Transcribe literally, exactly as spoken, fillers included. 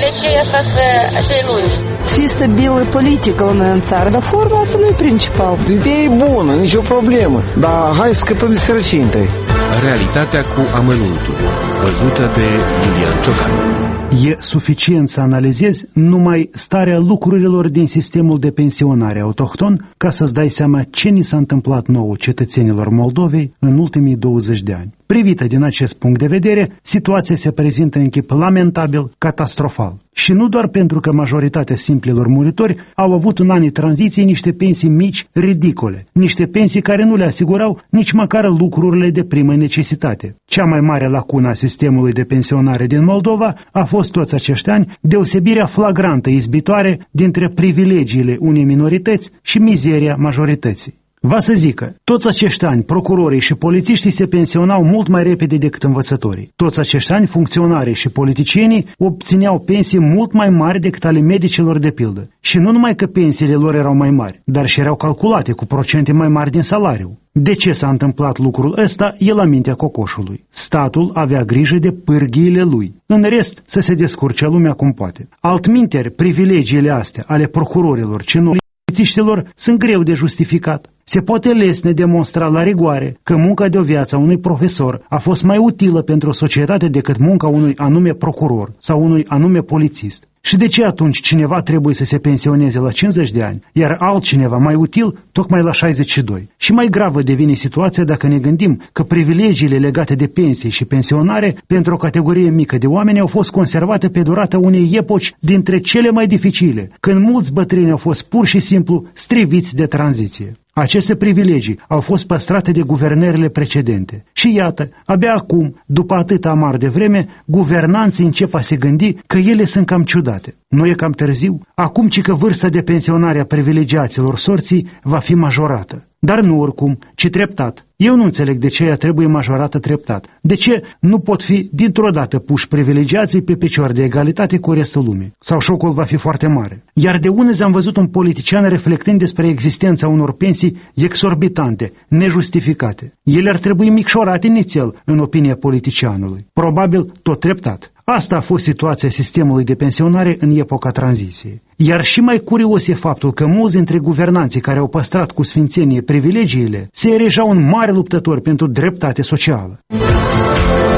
ce asta să așa lungi. Să fie stabilă politică la noi în țară, dar forma asta nu e principal. Ideea e bună, nicio problemă, dar hai să scăpăm de sărăcie întâi. Realitatea cu amănuntul, văzută de Iulian Ciocan. E suficient să analizezi numai starea lucrurilor din sistemul de pensionare autohton ca să-ți dai seama ce ni s-a întâmplat nouă cetățenilor Moldovei în ultimii douăzeci de ani. Privită din acest punct de vedere, situația se prezintă în chip lamentabil, catastrofal. Și nu doar pentru că majoritatea simplilor muritori au avut în anii tranziției niște pensii mici, ridicole, niște pensii care nu le asigurau nici măcar lucrurile de primă necesitate. Cea mai mare lacună a sistemului de pensionare din Moldova a fost toți acești ani deosebirea flagrantă izbitoare dintre privilegiile unei minorități și mizeria majorității. Va să zică, toți acești ani procurorii și polițiștii se pensionau mult mai repede decât învățătorii. Toți acești ani funcționarii și politicienii obțineau pensii mult mai mari decât ale medicilor de pildă. Și nu numai că pensiile lor erau mai mari, dar și erau calculate cu procente mai mari din salariu. De ce s-a întâmplat lucrul ăsta e la mintea cocoșului. Statul avea grijă de pârghiile lui. În rest, să se descurce lumea cum poate. Altminteri, privilegiile astea ale procurorilor, polițiștilor sunt greu de justificat. Se poate lesne demonstra la rigoare că munca de o viață a unui profesor a fost mai utilă pentru societate decât munca unui anume procuror sau unui anume polițist. Și de ce atunci cineva trebuie să se pensioneze la cincizeci de ani, iar altcineva mai util tocmai la șaizeci și doi? Și mai gravă devine situația dacă ne gândim că privilegiile legate de pensii și pensionare pentru o categorie mică de oameni au fost conservate pe durata unei epoci dintre cele mai dificile, când mulți bătrâni au fost pur și simplu striviți de tranziție. Aceste privilegii au fost păstrate de guvernările precedente. Și iată, abia acum, după atât amar de vreme, guvernanții încep a se gândi că ele sunt cam ciudate. Nu e cam târziu? Acum ci că vârsta de pensionare a privilegiaților sorții va fi majorată. Dar nu oricum, ci treptat. Eu nu înțeleg de ce ea trebuie majorată treptat. De ce nu pot fi dintr-o dată puși privilegiații pe picior de egalitate cu restul lumii? Sau șocul va fi foarte mare. Iar de unde am văzut un politician reflectând despre existența unor pensii exorbitante, nejustificate. Ele ar trebui micșorate inițial, în opinia politicianului. Probabil tot treptat. Asta a fost situația sistemului de pensionare în epoca tranziției. Iar și mai curios e faptul că mulți dintre guvernanții care au păstrat cu sfințenie privilegiile se erejau un mare luptător pentru dreptate socială.